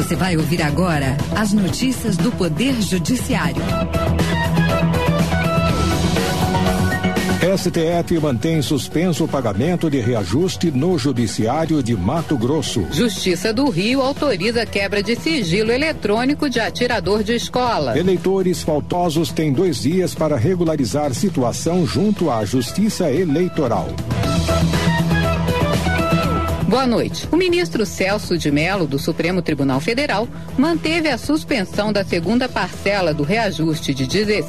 Você vai ouvir agora as notícias do Poder Judiciário. STF mantém suspenso o pagamento de reajuste no Judiciário de Mato Grosso. Justiça do Rio autoriza quebra de sigilo eletrônico de atirador de escola. Eleitores faltosos têm 2 dias para regularizar situação junto à Justiça Eleitoral. Boa noite. O ministro Celso de Mello, do Supremo Tribunal Federal, manteve a suspensão da segunda parcela do reajuste de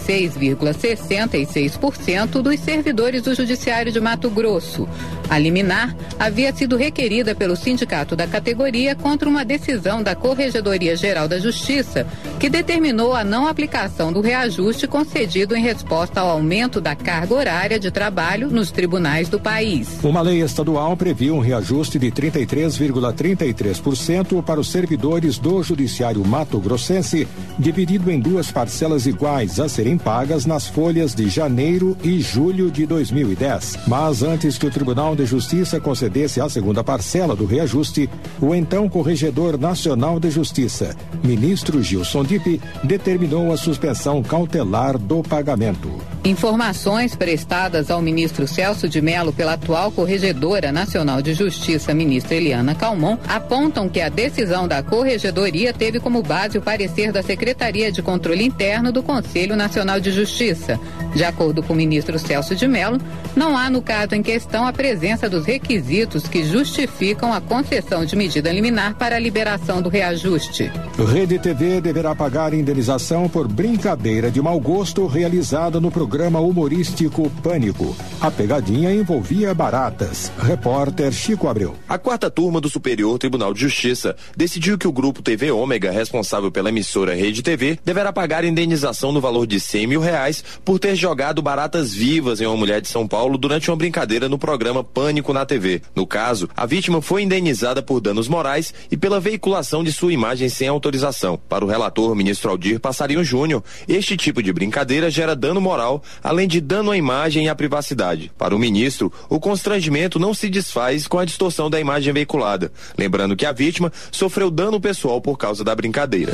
16,66% dos servidores do Judiciário de Mato Grosso. A liminar havia sido requerida pelo sindicato da categoria contra uma decisão da Corregedoria Geral da Justiça, que determinou a não aplicação do reajuste concedido em resposta ao aumento da carga horária de trabalho nos tribunais do país. Uma lei estadual previu um reajuste de 33,33% para os servidores do Judiciário Mato-Grossense, dividido em 2 parcelas iguais a serem pagas nas folhas de janeiro e julho de 2010. Mas antes que o Tribunal de Justiça concedesse a segunda parcela do reajuste, o então Corregedor Nacional de Justiça, ministro Gilson Dipp, determinou a suspensão cautelar do pagamento. Informações prestadas ao ministro Celso de Mello pela atual Corregedora Nacional de Justiça, ministra Eliana Calmon, apontam que a decisão da Corregedoria teve como base o parecer da Secretaria de Controle Interno do Conselho Nacional de Justiça. De acordo com o ministro Celso de Mello, não há no caso em questão a presença dos requisitos que justificam a concessão de medida liminar para a liberação do reajuste. Rede TV deverá pagar indenização por brincadeira de mau gosto realizada no programa humorístico Pânico. A pegadinha envolvia baratas. Repórter Chico Abreu. A 4ª turma do Superior Tribunal de Justiça decidiu que o grupo TV Ômega, responsável pela emissora Rede TV, deverá pagar indenização no valor de R$100 mil por ter jogado baratas vivas em uma mulher de São Paulo durante uma brincadeira no programa Pânico na TV. No caso, a vítima foi indenizada por danos morais e pela veiculação de sua imagem sem autorização. Para o relator, ministro Aldir Passarinho Júnior, este tipo de brincadeira gera dano moral, além de dano à imagem e à privacidade. Para o ministro, o constrangimento não se desfaz com a distorção da imagem veiculada. Lembrando que a vítima sofreu dano pessoal por causa da brincadeira.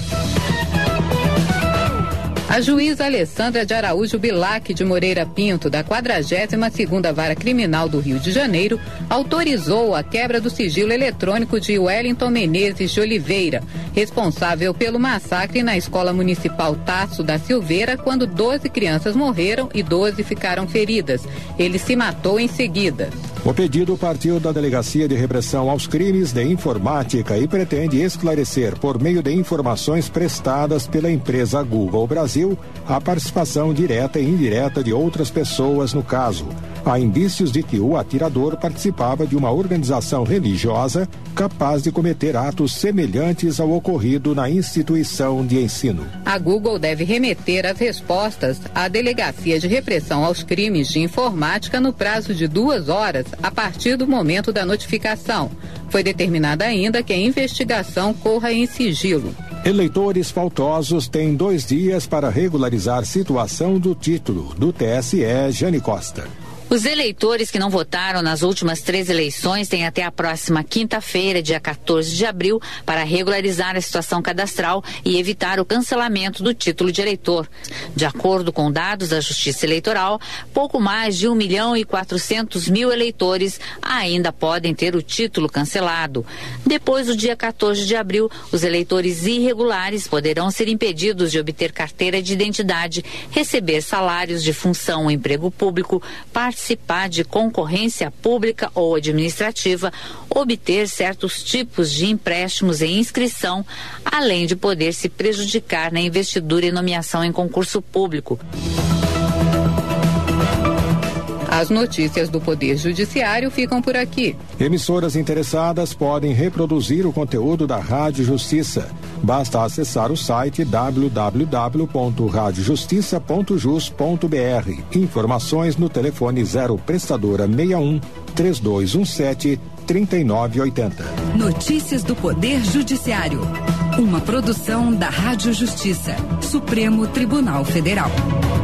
A juíza Alessandra de Araújo Bilac de Moreira Pinto, da 42ª Vara Criminal do Rio de Janeiro, autorizou a quebra do sigilo eletrônico de Wellington Menezes de Oliveira, responsável pelo massacre na Escola Municipal Tasso da Silveira, quando 12 crianças morreram e 12 ficaram feridas. Ele se matou em seguida. O pedido partiu da Delegacia de Repressão aos Crimes de Informática e pretende esclarecer, por meio de informações prestadas pela empresa Google Brasil, a participação direta e indireta de outras pessoas no caso. Há indícios de que o atirador participava de uma organização religiosa capaz de cometer atos semelhantes ao ocorrido na instituição de ensino. A Google deve remeter as respostas à Delegacia de Repressão aos Crimes de Informática no prazo de 2 horas a partir do momento da notificação. Foi determinado ainda que a investigação corra em sigilo. Eleitores faltosos têm 2 dias para regularizar situação do título do TSE Jane Costa. Os eleitores que não votaram nas últimas 3 eleições têm até a próxima quinta-feira, dia 14 de abril, para regularizar a situação cadastral e evitar o cancelamento do título de eleitor. De acordo com dados da Justiça Eleitoral, pouco mais de 1.400.000 eleitores ainda podem ter o título cancelado. Depois do dia 14 de abril, os eleitores irregulares poderão ser impedidos de obter carteira de identidade, receber salários de função ou emprego público, participar de concorrência pública ou administrativa, obter certos tipos de empréstimos e inscrição, além de poder se prejudicar na investidura e nomeação em concurso público. As notícias do Poder Judiciário ficam por aqui. Emissoras interessadas podem reproduzir o conteúdo da Rádio Justiça. Basta acessar o site www.radiojustiça.jus.br. Informações no telefone 0 prestadora 61 3217 3980. Notícias do Poder Judiciário. Uma produção da Rádio Justiça, Supremo Tribunal Federal.